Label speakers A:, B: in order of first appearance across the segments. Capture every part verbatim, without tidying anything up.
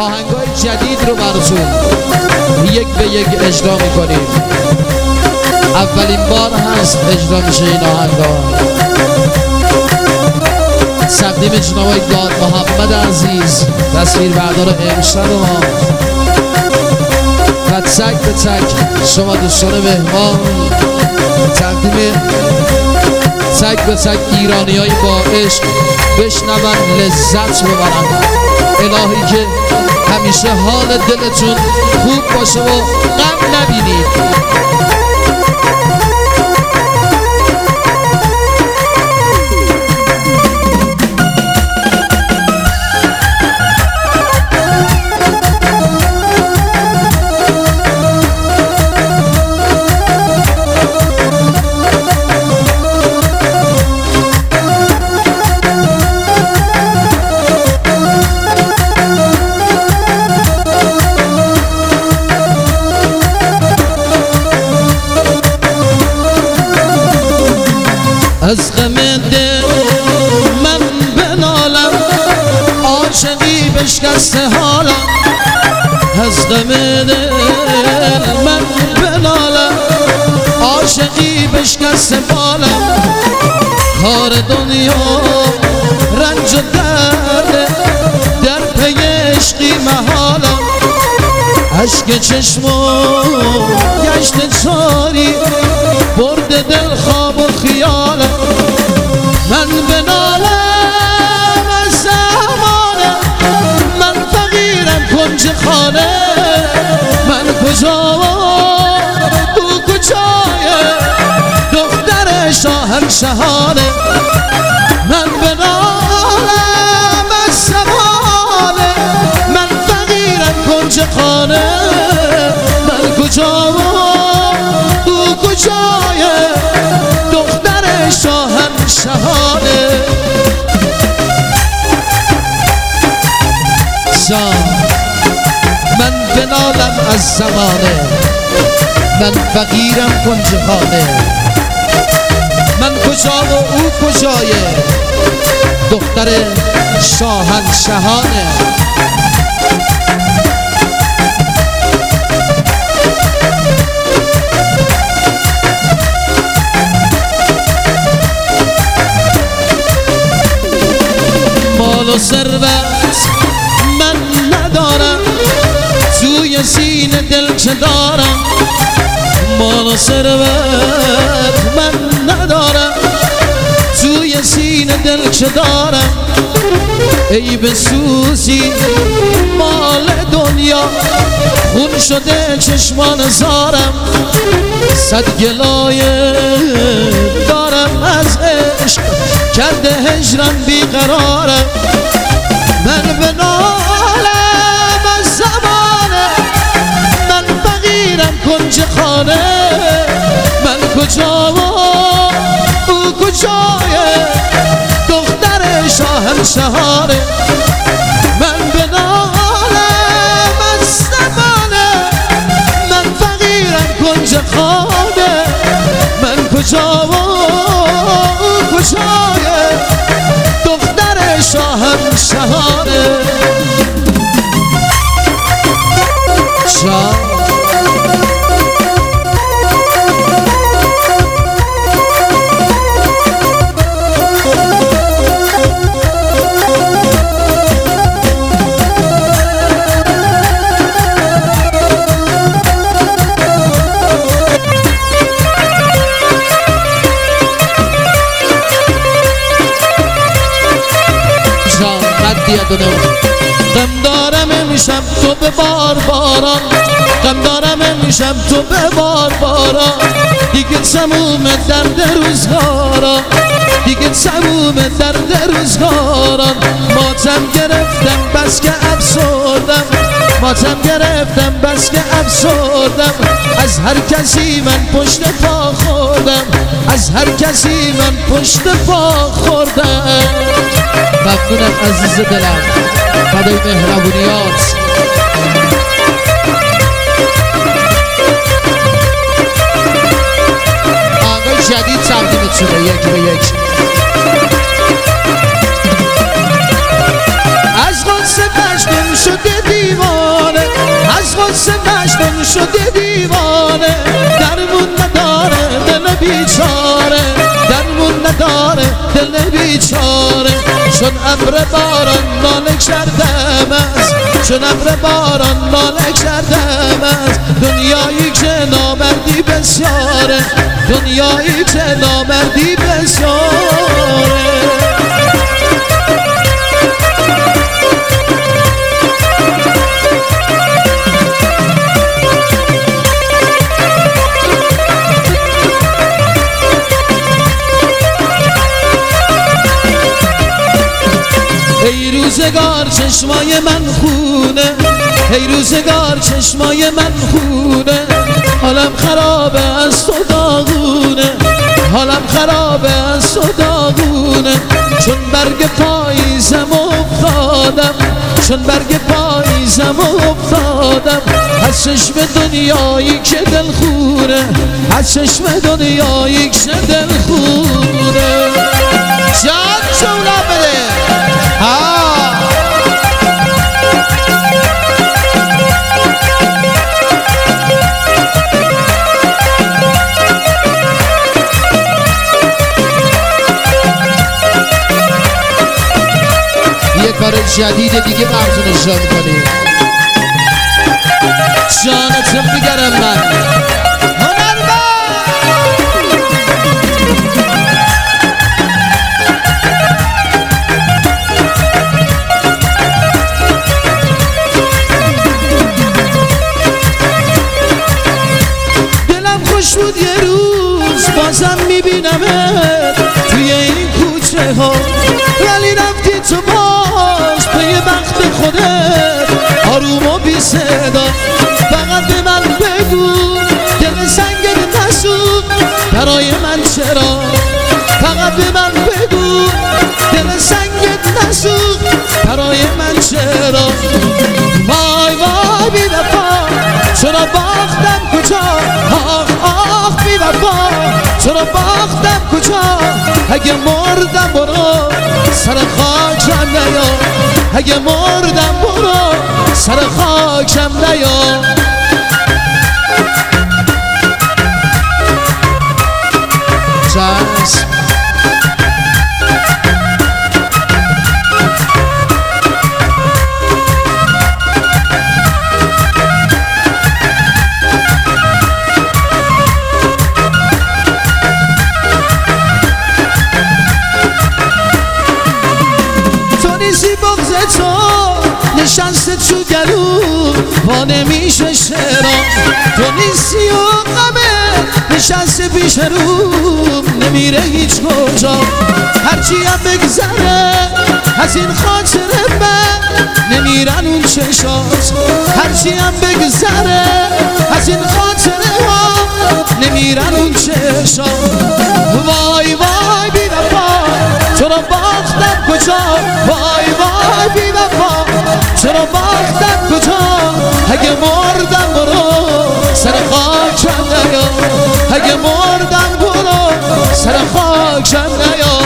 A: آهنگای جدید رو براتون یک به یک اجرا میکنیم. اولین بار هست اجرا میشه این آهنگا. تقدیم جناب آقای داد محمد عزیز تصویر بردار امشب ما و تک به تک شما دوستان مهمان تقدیم تک به تک ایرانی های با عشق بشنون لذت ببرن. الهی که همیشه حال دلتون خوب باشه و غم نبینید. از غم دل من بنالم عاشقی بشکسته حالم. از غم دل من بنالم عاشقی بشکسته بالم. کار دنیا رنج و درد در پی عشقی محالم. عشق چشمو گشت چاری برد دل خواب و خیالم. من بنالم از زمانه من فقیرم کنج خانه. من کجا و او کجای دختر شاهنشهانه. من بنالم از زمانه من فقیرم کنج خانه. من کجا و او کجای دختر شاهنشهانه. من بنالم از زمانه من فقیرم کنج خانه. من کجا و او کجای دختر شاهنشهانه. مال و ثروت من ندارم توی سینه دل چه دارم. مال و ثروت من ندارم توی سینه دل چه دارم. ای بسوزی مال دنیا خون شده چشمان زارم. صد گلایه دارم از عشق کرده هجرم بیقرارم. من بنالم از زمانه من فقیرم کنج خانه. من کجا و او کجای دختر شاهنشهانه. من بنالم از زمانه من فقیرم کنج خانه. من کجا و او کجای دختر شاهنشهانه. شاه غم دارم امشب تو به بار باران. غم دارم امشب تو به بار باران. دیگه تموم درد روزگارا دیگه تموم درد روزگاران. ماتم گرفتم بس که افسردم ماتم گرفتم بس که افسردم. از هر کسی من پشت پا خوردم از هر کسی من پشت پا خوردم. ممنونم عزیز دلم فدای مهربونیات. آهنگای جدید تقدیمتونه یک به یک. از قدس مجنون شده دیوانه شده دیوانه، درمون نداره دل بیچاره، درمون نداره دل بیچاره. چون ابر باران مالک شردم است، چون ابر باران مالک شردم است. دنیایی که نامردی بسیاره، دنیایی که نامردی بسیاره. ای روزگار چشمای من خونه، ای روزگار چشمای من خونه. حالم خرابه از تو داغونه، حالم خرابه از تو داغونه. چون برگ پاییزم افتادم، چون برگ پاییزم افتادم. از چشم دنیایی که دل خونه، از چشم دنیایی که دل خونه. جان جولا بده
B: یه کار جدید دیگه براتون اجرا میکنیم.
A: جانتم بگرم من بود یه روز بازم میبینمت توی این کوچه ها، ولی رفتی تو باش پی بخت خودت آروم و بی صدا. فقط به من بگو دل سنگت نسوخت برای من چرا، فقط به من بگو دل سنگت نسوخت برای من چرا. وای وای بی وفا چرا باختم کجا، آخ آخ بی وفا چرا باختم کجا. اگه مردم برو سر خاکم نیا، اگه مردم برو سر خاکم نیا.
B: چشم
A: نشسته تو گلو با نمیشه شرا. تو نیستی و غمه نشسته پیش روم نمیره هیچ کجا. هرچی هم بگذره از این خاطر من نمیرن اون چشات، هرچی هم بگذره از این خاطر ها نمیرن اون چشات. وای وای بی وفا چرا باختم کجا، وای وای بی وفا چرا باختم کجا. اگه مردم برو سر خاکم نیا، اگه مردم برو سر خاکم نیا.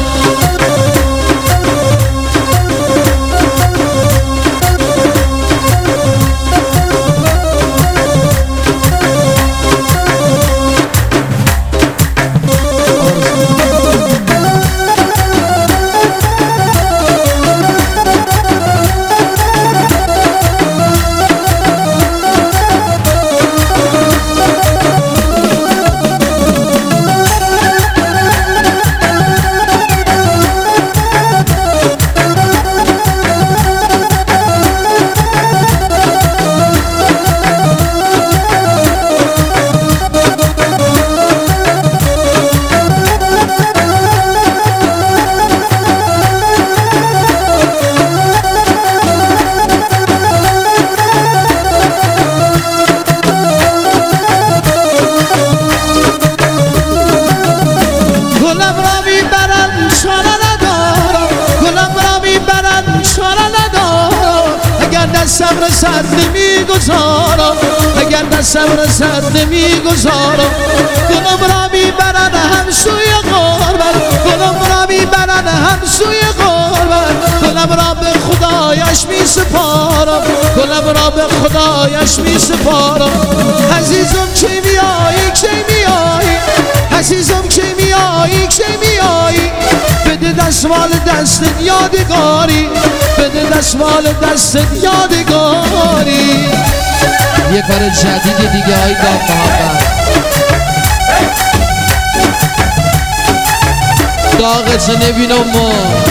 A: دستم رسد نمیگذارم، اگر دستم رسد نمیگذارم. گلم را میبرن هم سوی غربت، گلم را میبرن هم سوی غربت. گلم را به خدایش میسپارم، گلم عالم را به خدایش می سپارم عزیزم چه میایی چه میایی عزیزم چه میایی چه میایی بده دستمال دست یادگاری بده دستمال دست یادگاری
B: یه کار جدید دیگه های دام محمد داغش نبینم ما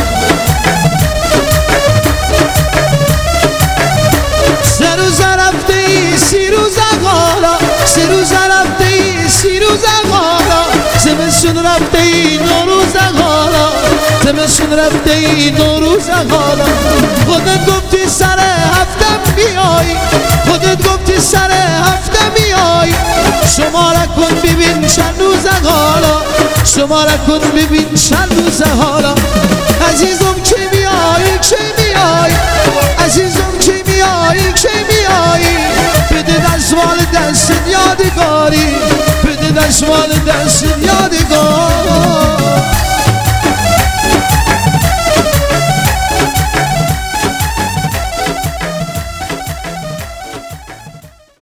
A: سه روز رفته ای سی روز غالا سه روز رفته ای سی روز غالا زمستون رفته ای دو روز غالا زمستون رفته ای دو روز غالا خودت گفتی سر هفتم بیایی خودت گفتی سر هفتم بیایی شماره کن ببین چند روز غالا شماره کن ببین چند روز حالا عزیزم چه